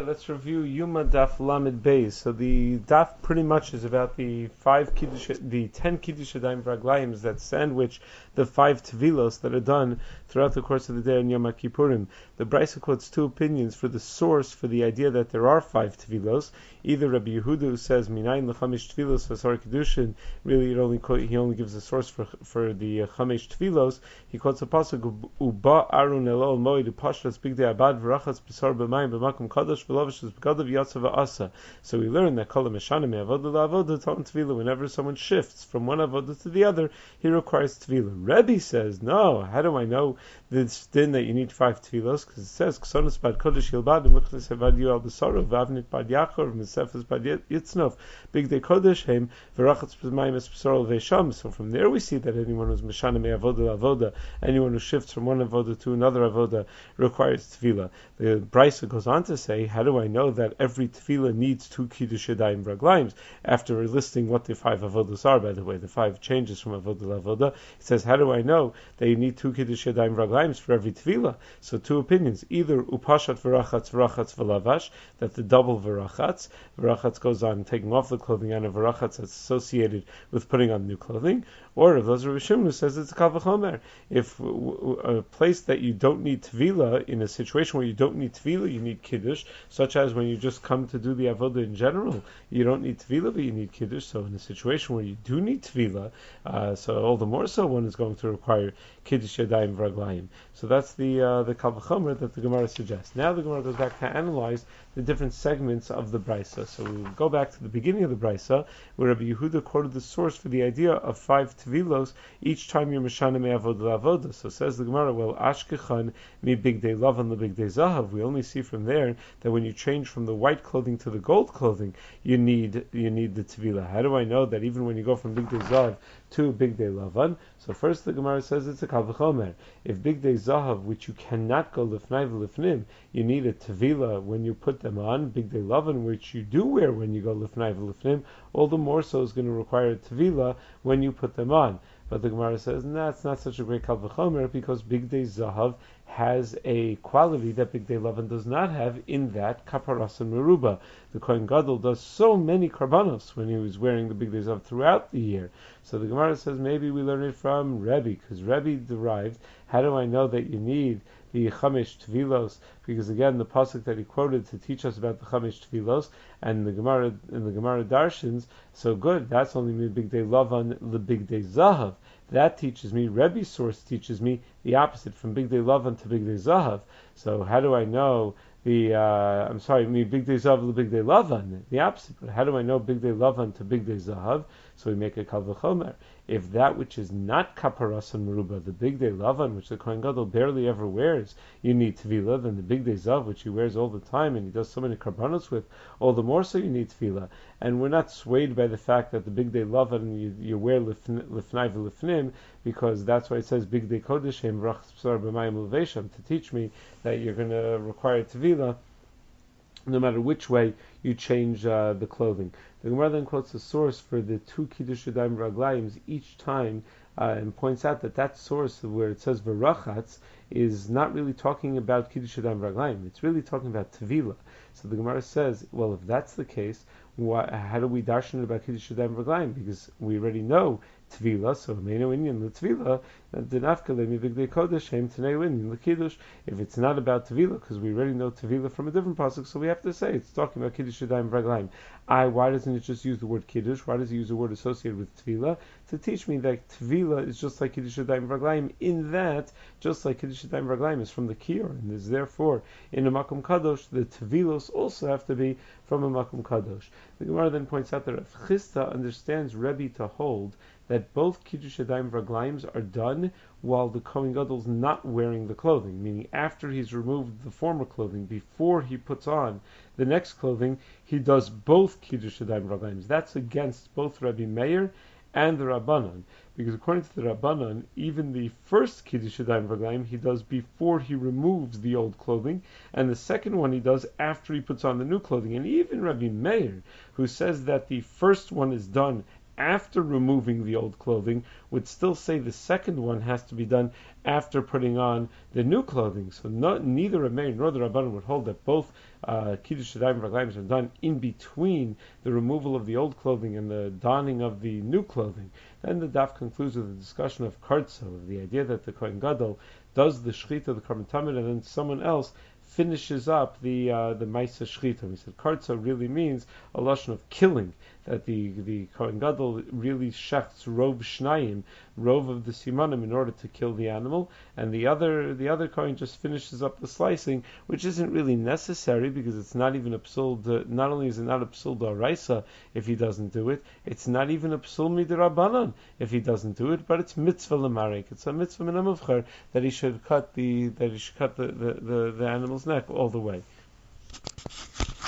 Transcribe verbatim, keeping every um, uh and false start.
Okay, let's review Yuma Daf Lamed Beis. So the Daf pretty much is about the five kiddush, the ten kiddush adayim vraglayim that sandwich the five tevilos that are done throughout the course of the day on Yom Kippurim. The Brisa quotes two opinions for the source for the idea that there are five tevilos. Either Rabbi Yehuda, who says minayin lechamish tevilos v'asar kiddushin, really it only he only gives a source for for the uh, chamish tevilos. He quotes a pasuk uba arun elol moed upashlas bigdei abad v'rachas b'sar b'mayim b'makom kadosh v'lovishus b'gadav yatsa v'asa. So we learn that kol meshana me'avoda la'avoda talon tevila. Whenever someone shifts from one avoda to the other, he requires tevila. Rebbe says, no, how do I know this din that you need five tevilos? Because it says, Ksonos bad kodesh yilbad, Mechnes hevad yu al besaro, Vavnit bad yachor, Mesefes bad yitznov, Big de kodesh heim, Verachatz b'mayim es besaro ve'sham. So from there we see that anyone who's meshana me'avoda la'avoda, anyone who shifts from one avoda to another avoda, requires tefillah. The Brisa goes on to say, how do I know that every tefillah needs two kiddush yadayim vraglayim? After listing what the five avodas are, by the way, the five changes from avoda la'avoda, it says, how do I know that you need two kiddush yadayim vraglayim for every tefillah? So two opinions: either upashat v'rachatz v'rachatz v'lavash, that the double v'rachatz, v'rachatz goes on taking off the clothing, and a v'rachatz that's associated with putting on new clothing, or if those are Rishim who says it's a kal v'chomer. If a place that you don't need tefillah, in a situation where you don't need tefillah, you need kiddush, such as when you just come to do the avodah in general, you don't need tefillah, but you need kiddush. So in a situation where you do need tefillah, uh, so all the more so one is going to require kiddush yadayim vraglayim. So that's the uh, the kal v'chomer that the Gemara suggests. Now the Gemara goes back to analyze the different segments of the Brisa. So we go back to the beginning of the Brisa, where Rabbi Yehuda quoted the source for the idea of five tevilos each time you're meshana me'avoda la'avoda. So says the Gemara, well, ashkechan mi bigdei lavan le bigdei zahav. We only see from there that when you change from the white clothing to the gold clothing, you need you need the tevilah. How do I know that even when you go from bigdei zahav to bigdei lavan? So first the Gemara says it's a kal v'chomer. If bigdei zahav, which you cannot go lifnai v'lifnim, you need a tevilah when you put them on. Bigdei lavan, which you do wear when you go lifnai v'lifnim, all the more so is going to require a tevilah when you put them on. But the Gemara says, no, it's not such a great kal v'chomer, because bigdei zahav has a quality that bigdei lavan does not have, in that kaparas and meruba. The Kohen Gadol does so many karbanos when he was wearing the bigdei zahav throughout the year. So the Gemara says maybe we learn it from Rebbe, because Rebbe derived, how do I know that you need the chamish tevilos? Because again, the pasuk that he quoted to teach us about the chamish tevilos, and the Gemara in the Gemara darshins, so good, that's only me bigdei lavan le bigdei zahav. That teaches me, Rebbe's source teaches me the opposite, from bigdei lavan to bigdei zahav. So how do I know the, uh, I'm sorry, me bigdei zahav le bigdei lavan, the opposite, but how do I know bigdei lavan to bigdei zahav? So we make a kal v'chomer. If that which is not kaparas and meruba, the bigdei lavan, which the Kohen Gadol barely ever wears, you need tevilah, then the bigdei zahav, which he wears all the time and he does so many karbanos with, all the more so you need tevilah. And we're not swayed by the fact that the bigdei lavan you, you wear lifnai v'lifnim, because that's why it says bigdei kodesh heim v'rachas b'sar b'mayim l'veisham, to teach me that you're going to require tevilah no matter which way you change uh, the clothing. The Gemara then quotes the source for the two kiddush yadayim vraglayim each time, uh, and points out that that source where it says v'rachatz is not really talking about kiddush yadayim vraglayim. It's really talking about tevilah. So the Gemara says, well, if that's the case, why, how do we darshan about kiddush yadayim vraglayim? Because we already know tevilah, so meinu inyan the tevilah, denafka lemi bigdei kodesh heim tenei inyan the kiddush. If it's not about tevilah, because we already know tevilah from a different pasuk, so we have to say it's talking about kiddush yadayim vraglayim. I, why doesn't it just use the word kiddush? Why does it use the word associated with tevilah? To teach me that tevilah is just like kiddush yadayim vraglayim, in that, just like kiddush yadayim vraglayim is from the kiyur, and is therefore in a makom kadosh, the tevilos also have to be from a makom kadosh. The Gemara then points out that Rav Chisda understands Rebbe to hold that both kiddush yadayim vraglayim are done while the Kohen Gadol's not wearing the clothing, meaning after he's removed the former clothing, before he puts on the next clothing, he does both kiddush yadayim vraglayim. That's against both Rabbi Meir and the Rabbanan, because according to the Rabbanan, even the first kiddush yadayim vraglayim he does before he removes the old clothing, and the second one he does after he puts on the new clothing. And even Rabbi Meir, who says that the first one is done after removing the old clothing would still say the second one has to be done after putting on the new clothing. So not, neither Rameir nor the Rabbanan would hold that both uh, Kiddush Yadayim Raglayim are done in between the removal of the old clothing and the donning of the new clothing. Then the daf concludes with a discussion of kartzo, of the idea that the Kohen Gadol does the shechita, the Karban Tamid, and then someone else finishes up the uh, the Maisa Shchita. We said Kartza really means a lashon of killing, that the the Kohen Gadol really shechts rov shnayim, rov of the simanim, in order to kill the animal, and the other the other Kohen just finishes up the slicing, which isn't really necessary because it's not even a psul. Not only is it not a psul d'oraisa if he doesn't do it, it's not even a psul midrabanan if he doesn't do it, but it's mitzvah l'marek. It's a mitzvah min hamuvchar that he should cut the that he should cut the the, the, the animal's neck all the way.